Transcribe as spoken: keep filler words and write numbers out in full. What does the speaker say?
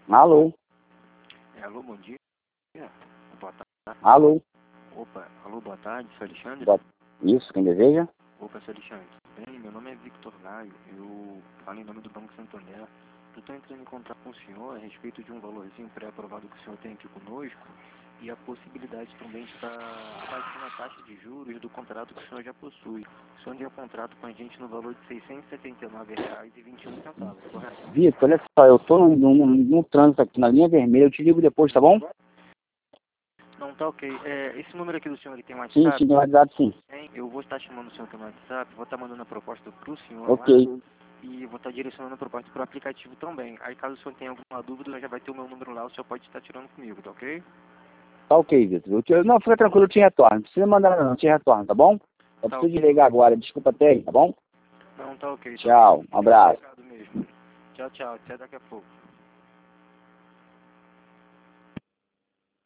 Alô? É, alô, bom dia. Boa tarde. Alô? Opa, alô, boa tarde, sou Alexandre. Boa... Isso, quem deseja? Opa, sou Alexandre. Bem, meu nome é Victor Gaio, eu falo em nome do Banco Santander. Eu estou entrando em contato com o senhor a respeito de um valorzinho pré-aprovado que o senhor tem aqui conosco e a possibilidade também de estar abaixando a taxa de juros do contrato que o senhor já possui. O senhor tem um contrato com a gente no valor de seiscentos e setenta e nove reais e vinte e um centavos, correto? Vitor, olha só, eu tô no, no, no trânsito aqui na linha vermelha, eu te ligo depois, tá bom? Não, tá ok. É, esse número aqui do senhor ele tem um Sim, WhatsApp? sim, no WhatsApp sim. Tem. Eu vou estar chamando o senhor aqui no WhatsApp, vou estar mandando a proposta pro senhor Ok. lá e vou estar direcionando a proposta pro aplicativo também. Aí caso o senhor tenha alguma dúvida, já vai ter o meu número lá, o senhor pode estar tirando comigo, tá ok? Tá ok, Vitor. Eu te... Não, fica tranquilo, eu te retorno. Não precisa mandar nada não, eu te retorno, tá bom? Eu Tá preciso ok. desligar agora, desculpa até aí, tá bom? Não, tá ok. Tá Tchau, ok. um abraço. Obrigado mesmo. Tchau, tchau. Até daqui a pouco.